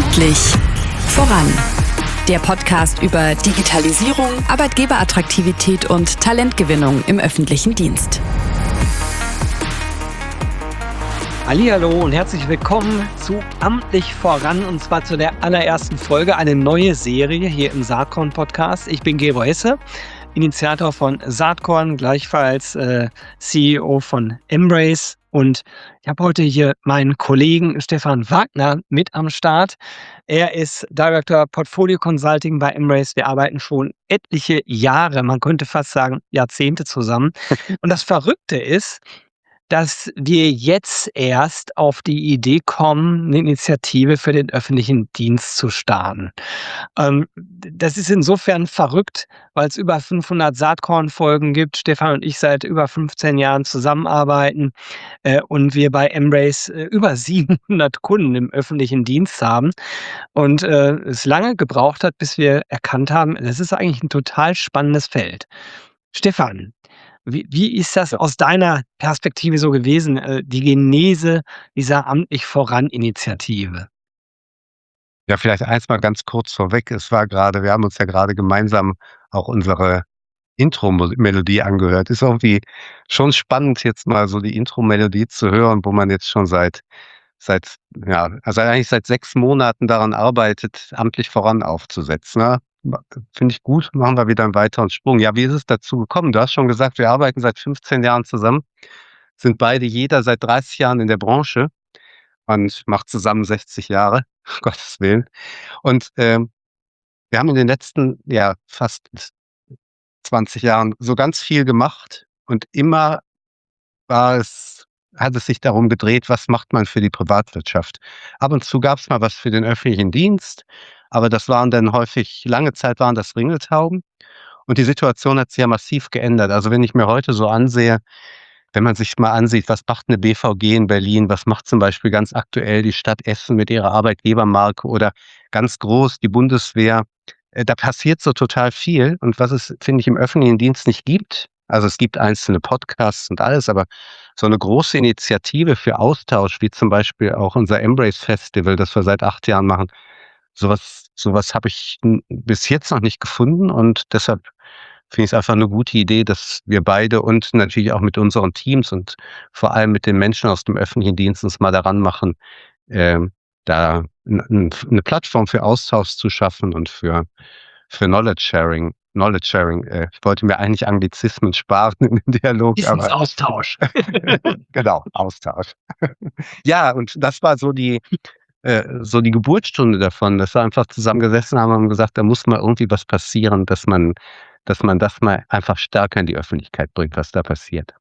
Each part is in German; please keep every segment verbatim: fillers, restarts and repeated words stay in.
Amtlich voran. Der Podcast über Digitalisierung, Arbeitgeberattraktivität und Talentgewinnung im öffentlichen Dienst. Hallihallo und herzlich willkommen zu Amtlich voran, und zwar zu der allerersten Folge, eine neue Serie hier im Saatkorn-Podcast. Ich bin Gero Hesse, Initiator von Saatkorn, gleichfalls äh, C E O von Embrace, und ich habe heute hier meinen Kollegen Stefan Wagner mit am Start. Er ist Director Portfolio Consulting bei Embrace. Wir arbeiten schon etliche Jahre, man könnte fast sagen Jahrzehnte zusammen. Und das Verrückte ist, dass wir jetzt erst auf die Idee kommen, eine Initiative für den öffentlichen Dienst zu starten. Ähm, das ist insofern verrückt, weil es über fünfhundert Saatkorn-Folgen gibt. Stefan und ich seit über fünfzehn Jahren zusammenarbeiten äh, und wir bei Embrace äh, über siebenhundert Kunden im öffentlichen Dienst haben und äh, es lange gebraucht hat, bis wir erkannt haben, das ist eigentlich ein total spannendes Feld. Stefan, wie, wie ist das aus deiner Perspektive so gewesen, äh, die Genese dieser Amtlich voran-Initiative? Ja, vielleicht eins mal ganz kurz vorweg. Es war gerade, wir haben uns ja gerade gemeinsam auch unsere Intro-Melodie angehört. Ist irgendwie schon spannend, jetzt mal so die Intro-Melodie zu hören, wo man jetzt schon seit, seit, ja, also eigentlich seit sechs Monaten daran arbeitet, Amtlich voran aufzusetzen. Ne? Finde ich gut, machen wir wieder einen weiteren Sprung. Ja, wie ist es dazu gekommen? Du hast schon gesagt, wir arbeiten seit fünfzehn Jahren zusammen, sind beide jeder seit dreißig Jahren in der Branche und macht zusammen sechzig Jahre, um Gottes Willen. Und ähm, wir haben in den letzten, ja, fast zwanzig Jahren so ganz viel gemacht, und immer war es, hat es sich darum gedreht, was macht man für die Privatwirtschaft. Ab und zu gab es mal was für den öffentlichen Dienst, aber das waren dann häufig, lange Zeit waren das Ringeltauben, und die Situation hat sich ja massiv geändert. Also wenn ich mir heute so ansehe, wenn man sich mal ansieht, was macht eine B V G in Berlin, was macht zum Beispiel ganz aktuell die Stadt Essen mit ihrer Arbeitgebermarke oder ganz groß die Bundeswehr, äh, da passiert so total viel. Und was es, finde ich, im öffentlichen Dienst nicht gibt, also es gibt einzelne Podcasts und alles, aber so eine große Initiative für Austausch, wie zum Beispiel auch unser Embrace Festival, das wir seit acht Jahren machen, sowas, sowas habe ich n- bis jetzt noch nicht gefunden, und deshalb finde ich es einfach eine gute Idee, dass wir beide und natürlich auch mit unseren Teams und vor allem mit den Menschen aus dem öffentlichen Dienst uns mal daran machen, ähm, da n- n- eine Plattform für Austausch zu schaffen und für, für Knowledge Sharing. Knowledge Sharing, äh, ich wollte mir eigentlich Anglizismen sparen im Dialog, aber Wissensaustausch. genau, Austausch. Ja, und das war so die, äh, so die Geburtsstunde davon, dass wir einfach zusammengesessen haben und gesagt, da muss mal irgendwie was passieren, dass man, dass man das mal einfach stärker in die Öffentlichkeit bringt, was da passiert.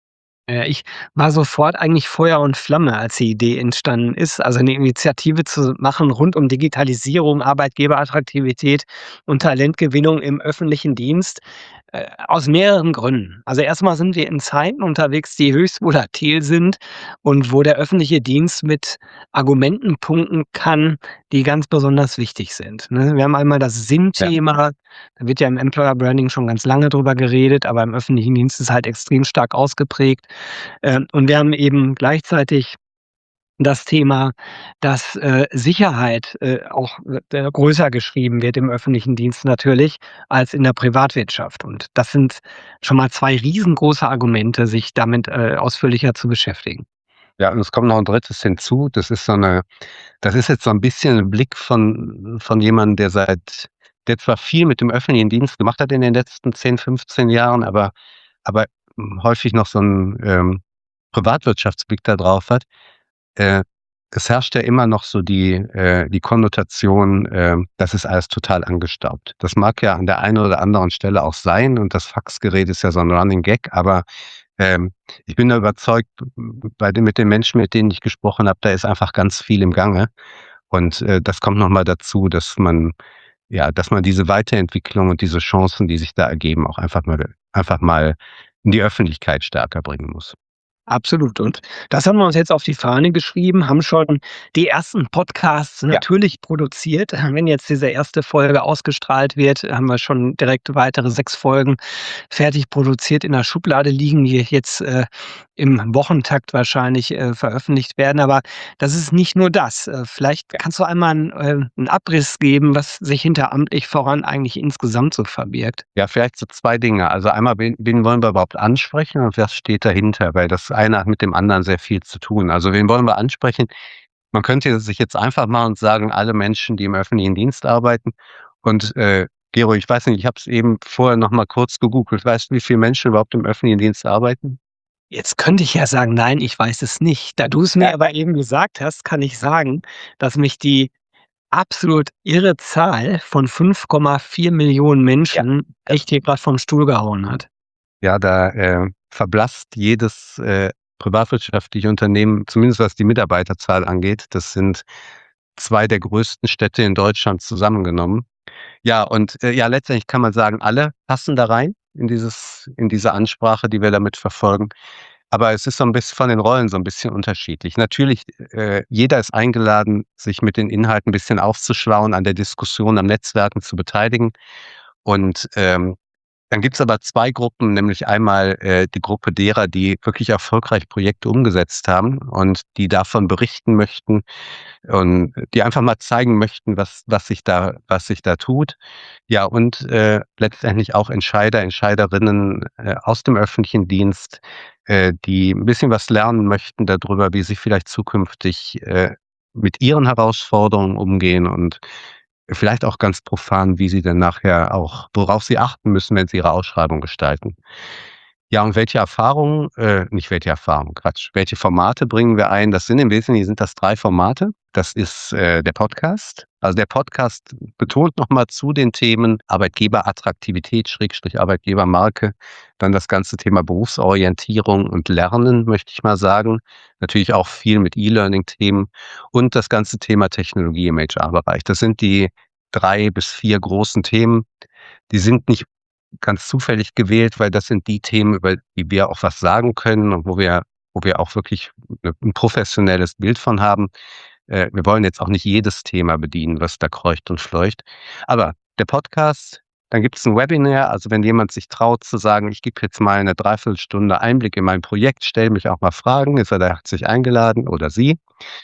Ja, ich war sofort eigentlich Feuer und Flamme, als die Idee entstanden ist, also eine Initiative zu machen rund um Digitalisierung, Arbeitgeberattraktivität und Talentgewinnung im öffentlichen Dienst, äh, aus mehreren Gründen. Also erstmal sind wir in Zeiten unterwegs, die höchst volatil sind und wo der öffentliche Dienst mit Argumenten punkten kann, die ganz besonders wichtig sind. Ne? Wir haben einmal das Ja. Sinn-Thema, da wird ja im Employer Branding schon ganz lange drüber geredet, aber im öffentlichen Dienst ist es halt extrem stark ausgeprägt. Ähm, und wir haben eben gleichzeitig das Thema, dass äh, Sicherheit äh, auch äh, größer geschrieben wird im öffentlichen Dienst natürlich als in der Privatwirtschaft. Und das sind schon mal zwei riesengroße Argumente, sich damit äh, ausführlicher zu beschäftigen. Ja, und es kommt noch ein drittes hinzu. Das ist so eine, das ist jetzt so ein bisschen ein Blick von, von jemandem, der seit, der zwar viel mit dem öffentlichen Dienst gemacht hat in den letzten zehn, fünfzehn Jahren, aber, aber häufig noch so einen ähm, Privatwirtschaftsblick da drauf hat. Äh, es herrscht ja immer noch so die, äh, die Konnotation, äh, das ist alles total angestaubt. Das mag ja an der einen oder anderen Stelle auch sein, und das Faxgerät ist ja so ein Running Gag, aber ähm, ich bin da überzeugt, bei den, mit den Menschen, mit denen ich gesprochen habe, da ist einfach ganz viel im Gange. Und äh, das kommt nochmal dazu, dass man, ja, dass man diese Weiterentwicklung und diese Chancen, die sich da ergeben, auch einfach mal, einfach mal in die Öffentlichkeit stärker bringen muss. Absolut. Und das haben wir uns jetzt auf die Fahne geschrieben, haben schon die ersten Podcasts Ja. natürlich produziert. Wenn jetzt diese erste Folge ausgestrahlt wird, haben wir schon direkt weitere sechs Folgen fertig produziert in der Schublade liegen, die jetzt äh, im Wochentakt wahrscheinlich äh, veröffentlicht werden. Aber das ist nicht nur das. Äh, vielleicht kannst du einmal einen, äh, einen Abriss geben, was sich hinter amtlich voran eigentlich insgesamt so verbirgt. Ja, vielleicht so zwei Dinge. Also einmal, wen wen wollen wir überhaupt ansprechen und was steht dahinter? Weil das eine hat mit dem anderen sehr viel zu tun. Also wen wollen wir ansprechen? Man könnte sich jetzt einfach mal und sagen, alle Menschen, die im öffentlichen Dienst arbeiten. Und äh, Gero, ich weiß nicht, ich habe es eben vorher noch mal kurz gegoogelt. Weißt du, wie viele Menschen überhaupt im öffentlichen Dienst arbeiten? Jetzt könnte ich ja sagen: „Nein, ich weiß es nicht.“ Da du es mir aber eben gesagt hast, kann ich sagen, dass mich die absolut irre Zahl von fünf Komma vier Millionen Menschen echt hier grad vom Stuhl gehauen hat. Ja, da äh, verblasst jedes äh, privatwirtschaftliche Unternehmen, zumindest was die Mitarbeiterzahl angeht. Das sind zwei der größten Städte in Deutschland zusammengenommen. Ja, und äh, ja, letztendlich kann man sagen, alle passen da rein in dieses in diese Ansprache, die wir damit verfolgen. Aber es ist so ein bisschen von den Rollen so ein bisschen unterschiedlich. Natürlich, äh, jeder ist eingeladen, sich mit den Inhalten ein bisschen aufzuschlauen, an der Diskussion, am Netzwerken zu beteiligen. Und ähm, dann gibt's aber zwei Gruppen, nämlich einmal äh, die Gruppe derer, die wirklich erfolgreich Projekte umgesetzt haben und die davon berichten möchten und die einfach mal zeigen möchten, was was sich da was sich da tut. Ja, und äh, letztendlich auch Entscheider, Entscheiderinnen äh, aus dem öffentlichen Dienst, äh, die ein bisschen was lernen möchten darüber, wie sie vielleicht zukünftig äh, mit ihren Herausforderungen umgehen und vielleicht auch ganz profan, wie sie denn nachher auch worauf sie achten müssen, wenn sie ihre Ausschreibung gestalten. Ja, und welche Erfahrungen äh, nicht welche Erfahrungen, Quatsch, welche Formate bringen wir ein? Das sind im Wesentlichen sind das drei Formate. Das ist äh, der Podcast. Also, der Podcast betont noch mal zu den Themen Arbeitgeberattraktivität, Schrägstrich Arbeitgebermarke, dann das ganze Thema Berufsorientierung und Lernen, möchte ich mal sagen. Natürlich auch viel mit E-Learning-Themen und das ganze Thema Technologie im H R-Bereich. Das sind die drei bis vier großen Themen. Die sind nicht ganz zufällig gewählt, weil das sind die Themen, über die wir auch was sagen können und wo wir wo wir auch wirklich 'ne 'n professionelles Bild von haben. Äh, wir wollen jetzt auch nicht jedes Thema bedienen, was da kreucht und fleucht. Aber der Podcast, dann gibt's 'n Webinar, also wenn jemand sich traut zu sagen: „Ich gebe jetzt mal 'ne Dreiviertelstunde Einblick in mein Projekt, stelle mich auch mal Fragen“, ist er da herzlich eingeladen oder sie.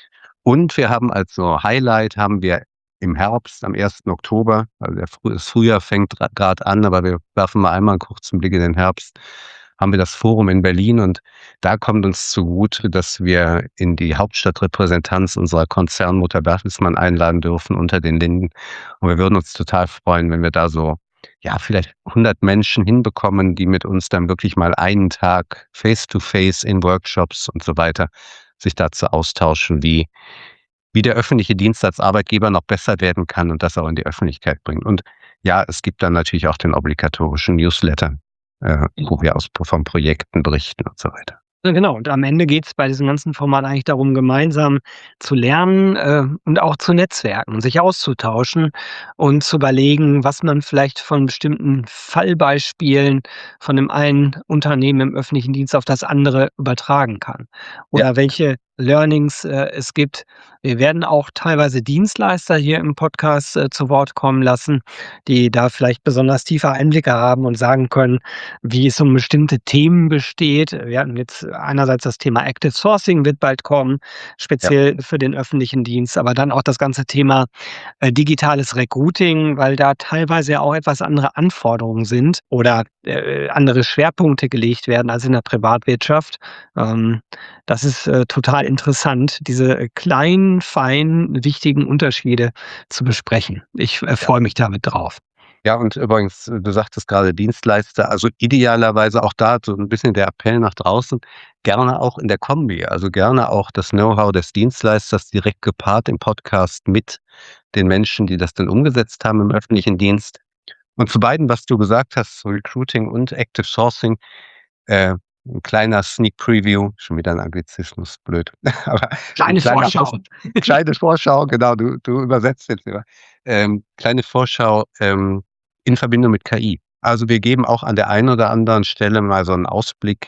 Und wir haben als so Highlight haben wir im Herbst, am ersten Oktober, also der Früh das Frühjahr fängt grad an, aber wir werfen mal einmal 'n kurzen Blick in den Herbst, haben wir das Forum in Berlin und da kommt uns zugute, dass wir in die Hauptstadtrepräsentanz unserer Konzernmutter Bertelsmann einladen dürfen unter den Linden. Und wir würden uns total freuen, wenn wir da so, ja, vielleicht hundert Menschen hinbekommen, die mit uns dann wirklich mal einen Tag face to face in Workshops und so weiter sich dazu austauschen, wie wie der öffentliche Dienst als Arbeitgeber noch besser werden kann und das auch in die Öffentlichkeit bringt. Und ja, es gibt dann natürlich auch den obligatorischen Newsletter, äh, wo wir aus von Projekten berichten und so weiter. Ja, genau. Und am Ende geht's bei diesem ganzen Format eigentlich darum, gemeinsam zu lernen, äh, und auch zu netzwerken, sich auszutauschen und zu überlegen, was man vielleicht von bestimmten Fallbeispielen von dem einen Unternehmen im öffentlichen Dienst auf das andere übertragen kann. Ja. Oder welche Learnings äh, es gibt. Wir werden auch teilweise Dienstleister hier im Podcast äh, zu Wort kommen lassen, die da vielleicht besonders tiefe Einblicke haben und sagen können, wie es um bestimmte Themen besteht. Wir hatten jetzt einerseits das Thema Active Sourcing wird bald kommen, speziell für den öffentlichen Dienst, aber dann auch das ganze Thema äh, digitales Recruiting, weil da teilweise ja auch etwas andere Anforderungen sind oder äh, andere Schwerpunkte gelegt werden als in der Privatwirtschaft. Ähm, das ist äh, total interessant, diese kleinen, feinen, wichtigen Unterschiede zu besprechen. Ich äh, freue mich damit drauf. Ja, und übrigens, du sagtest gerade Dienstleister, also idealerweise auch da so ein bisschen der Appell nach draußen, gerne auch in der Kombi, also gerne auch das Know-how des Dienstleisters direkt gepaart im Podcast mit den Menschen, die das dann umgesetzt haben im öffentlichen Dienst. Und zu beiden, was du gesagt hast, so Recruiting und Active Sourcing, äh, 'n kleiner Sneak Preview, schon wieder 'n Anglizismus, blöd. Aber 'n Kleine kleiner Vorschau. Aus kleine Vorschau, genau, du du übersetzt jetzt immer. Ähm, kleine Vorschau, ähm, in Verbindung mit K I. Also, wir geben auch an der einen oder anderen Stelle mal so 'n Ausblick,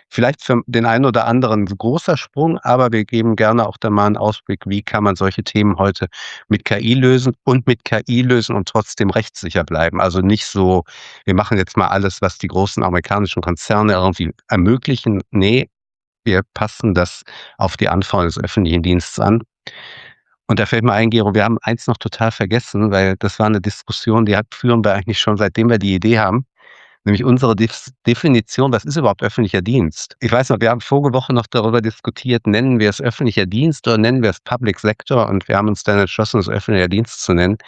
Vielleicht für den einen oder anderen 'n großer Sprung, aber wir geben gerne auch da mal 'n Ausblick, wie kann man solche Themen heute mit K I lösen und mit K I lösen und trotzdem rechtssicher bleiben. Also nicht so, wir machen jetzt mal alles, was die großen amerikanischen Konzerne irgendwie ermöglichen. Ne, wir passen das auf die Anforderungen des öffentlichen Dienstes an. Und da fällt mir ein, Gero, wir haben eins noch total vergessen, weil das war 'ne Diskussion, die hat führen wir eigentlich schon, seitdem wir die Idee haben, nämlich unsere Def Definition, was ist überhaupt öffentlicher Dienst? Ich weiß noch, wir haben vorige Woche noch darüber diskutiert, nennen wir es öffentlicher Dienst oder nennen wir es Public Sector? Und wir haben uns dann entschlossen, es öffentlicher Dienst zu nennen.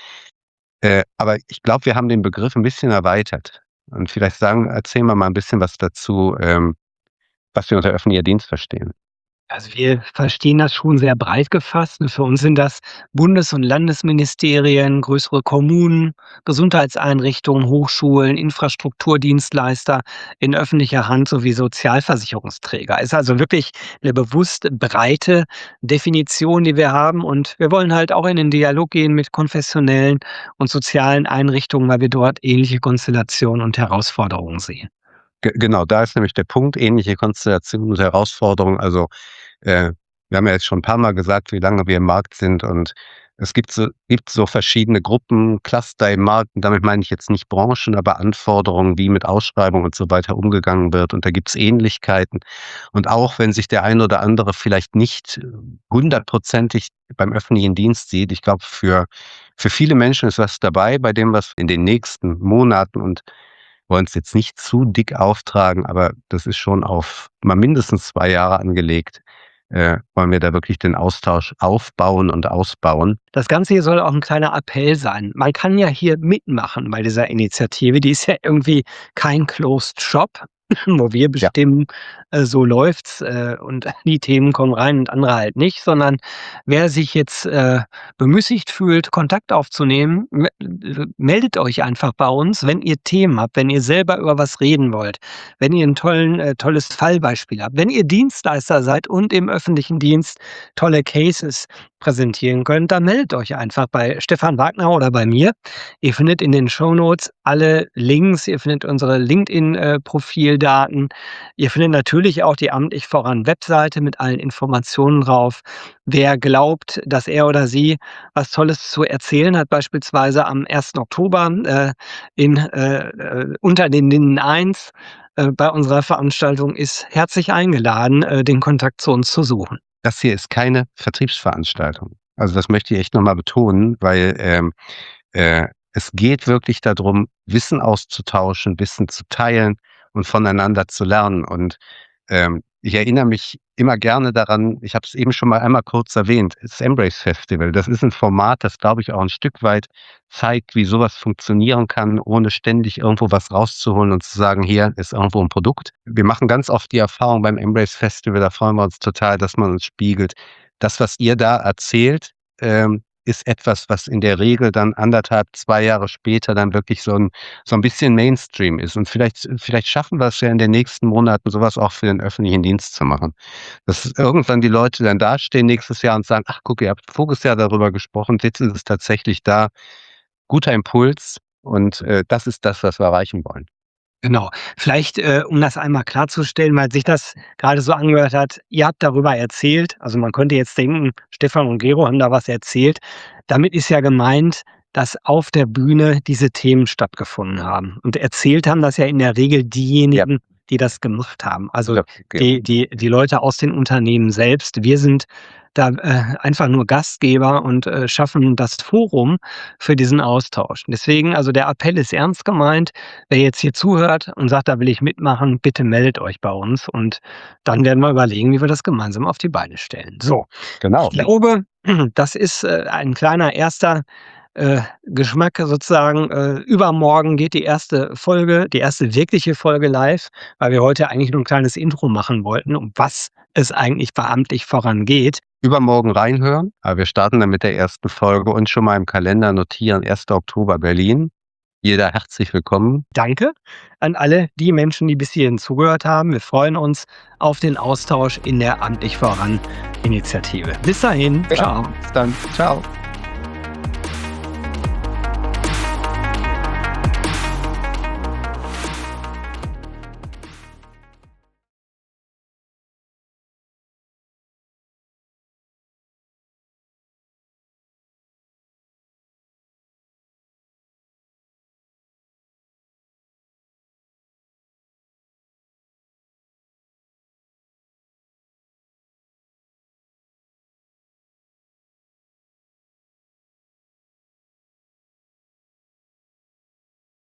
Äh, aber ich glaube, wir haben den Begriff 'n bisschen erweitert. Und vielleicht sagen erzählen wir mal 'n bisschen was dazu, ähm, was wir unter öffentlicher Dienst verstehen. Also, wir verstehen das schon sehr breit gefasst. Und für uns sind das Bundes und Landesministerien, größere Kommunen, Gesundheitseinrichtungen, Hochschulen, Infrastrukturdienstleister in öffentlicher Hand sowie Sozialversicherungsträger. Ist also wirklich 'ne bewusst breite Definition, die wir haben. Und wir wollen halt auch in den Dialog gehen mit konfessionellen und sozialen Einrichtungen, weil wir dort ähnliche Konstellationen und Herausforderungen sehen. Ge genau, da ist nämlich der Punkt, ähnliche Konstellationen und Herausforderungen. Also, äh, wir haben ja jetzt schon 'n paar Mal gesagt, wie lange wir im Markt sind und es gibt so gibt so verschiedene Gruppen, Cluster im Markt und damit meine ich jetzt nicht Branchen, aber Anforderungen, wie mit Ausschreibungen und so weiter umgegangen wird. Und da gibt's Ähnlichkeiten. Und auch wenn sich der eine oder andere vielleicht nicht hundertprozentig beim öffentlichen Dienst sieht, ich glaube, für für viele Menschen ist was dabei, bei dem was in den nächsten Monaten und wollen's jetzt nicht zu dick auftragen, aber das ist schon auf mal mindestens zwei Jahre angelegt, äh, wollen wir da wirklich den Austausch aufbauen und ausbauen. Das Ganze hier soll auch 'n kleiner Appell sein. Man kann ja hier mitmachen bei dieser Initiative. Die ist ja irgendwie kein Closed Shop, wo wir Ja. bestimmen, äh, so läuft's, äh, und die Themen kommen rein und andere halt nicht, sondern wer sich jetzt, äh, bemüßigt fühlt, Kontakt aufzunehmen, me äh, meldet euch einfach bei uns, wenn ihr Themen habt, wenn ihr selber über was reden wollt, wenn ihr 'n tollen äh, tolles Fallbeispiel habt, wenn ihr Dienstleister seid und im öffentlichen Dienst tolle Cases präsentieren könnt, dann meldet euch einfach bei Stefan Wagner oder bei mir. Ihr findet in den Shownotes alle Links. Ihr findet unsere LinkedIn äh, Profildaten. Ihr findet natürlich auch die Amtlich Voran Webseite mit allen Informationen drauf. Wer glaubt, dass er oder sie was Tolles zu erzählen hat, beispielsweise am ersten Oktober, äh, in äh, äh, unter den Linden eins, äh, bei unserer Veranstaltung, ist herzlich eingeladen, äh, den Kontakt zu uns zu suchen. Das hier ist keine Vertriebsveranstaltung. Also, das möchte ich echt noch mal betonen, weil, ähm, äh, es geht wirklich da drum, Wissen auszutauschen, Wissen zu teilen und voneinander zu lernen. Und, ähm, ich erinnere mich immer gerne daran, ich habe es eben schon mal einmal kurz erwähnt, das Embrace Festival. Das ist 'n Format, das, glaube ich, auch 'n Stück weit zeigt, wie so was funktionieren kann, ohne ständig irgendwo was rauszuholen und zu sagen: „Hier ist irgendwo 'n Produkt.“ Wir machen ganz oft die Erfahrung beim Embrace Festival, da freuen wir uns total, dass man uns spiegelt. Das, was ihr da erzählt, ähm, ist etwas, was in der Regel dann anderthalb, zwei Jahre später dann wirklich so 'n so 'n bisschen Mainstream ist. Und vielleicht vielleicht schaffen wir's ja in den nächsten Monaten, so was auch für den öffentlichen Dienst zu machen. Dass irgendwann die Leute dann dastehen nächstes Jahr und sagen: „Ach guck, ihr habt voriges Jahr darüber gesprochen, jetzt ist es tatsächlich da.“ Guter Impuls und, äh, das ist das, was wir erreichen wollen. Genau. Vielleicht, äh, um das einmal klarzustellen, weil sich das grade so angehört hat, ihr habt darüber erzählt. Also, man könnte jetzt denken, Stefan und Gero haben da was erzählt. Damit ist ja gemeint, dass auf der Bühne diese Themen stattgefunden haben. Und erzählt haben das ja in der Regel diejenigen, die das gemacht haben. Also, Ja, okay. die die die Leute aus den Unternehmen selbst. Wir sind da, äh, einfach nur Gastgeber und, äh, schaffen das Forum für diesen Austausch. Deswegen also, der Appell ist ernst gemeint. Wer jetzt hier zuhört und sagt: „Da will ich mitmachen“, bitte meldet euch bei uns und dann werden wir überlegen, wie wir das gemeinsam auf die Beine stellen. So, Genau. ich glaube, das ist, äh, ein kleiner erster, äh, Geschmack sozusagen. Äh, übermorgen geht die erste Folge die erste wirkliche Folge live, weil wir heute eigentlich nur 'n kleines Intro machen wollten, um was es eigentlich bei Amtlich Voran geht. Übermorgen reinhören, aber wir starten dann mit der ersten Folge und schon mal im Kalender notieren, erster Oktober Berlin. Jeder herzlich willkommen. Danke an alle die Menschen, die bis hierhin zugehört haben. Wir freuen uns auf den Austausch in der Amtlich Voran Initiative. Bis dahin. Ciao. Bis dann. Ciao.